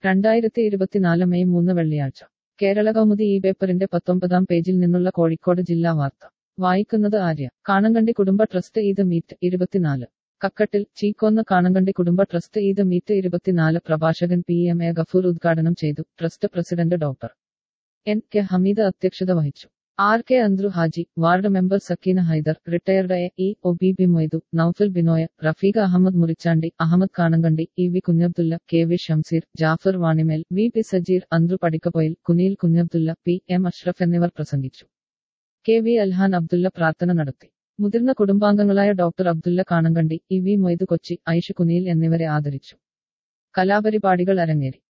2024 May 3 വെള്ളിയാഴ്ച കേരള കൗമുദി ഈ പേപ്പറിന്റെ 19-ാം പേജിൽ നിന്നുള്ള കോഴിക്കോട് ജില്ലാ വാർത്ത വായിക്കുന്നത് ആര്യ. കാണങ്കണ്ടി കുടുംബ ട്രസ്റ്റ് ഈദ് മീറ്റ് 24. കക്കട്ടിൽ ചീക്കോന്ന് കാണങ്കണ്ടി കുടുംബ ട്രസ്റ്റ് ഈദ് മീറ്റ് 24 പ്രഭാഷകൻ PMA ഗഫൂർ ഉദ്ഘാടനം ചെയ്തു. Trust president doctor N.K. Hameed അധ്യക്ഷത വഹിച്ചു. R.K. Andru Haji, ward member Sakeena Haider, retired AE OBB Moidu, Naufal Binoy, Rafeeqa Ahammed Murichandi, Ahammed Kanankandi, EV Kunhabdulla, KV Shamseer, Jafar Vanimel, VP Sajeer, Andru Padikkappoyil, Kuniyil Kunhabdulla, PM Ashraf എന്നിവർ പ്രസംഗിച്ചു. KV അൽഹാൻ അബ്ദുല്ല പ്രാർത്ഥന നടത്തി. മുതിർന്ന കുടുംബാംഗങ്ങളായ ഡോക്ടർ അബ്ദുല്ല കാണങ്കണ്ടി, EV മൊയ്തു കൊച്ചി, ഐഷ കുനിയിൽ എന്നിവരെ ആദരിച്ചു. കലാപരിപാടികൾ അരങ്ങേറി.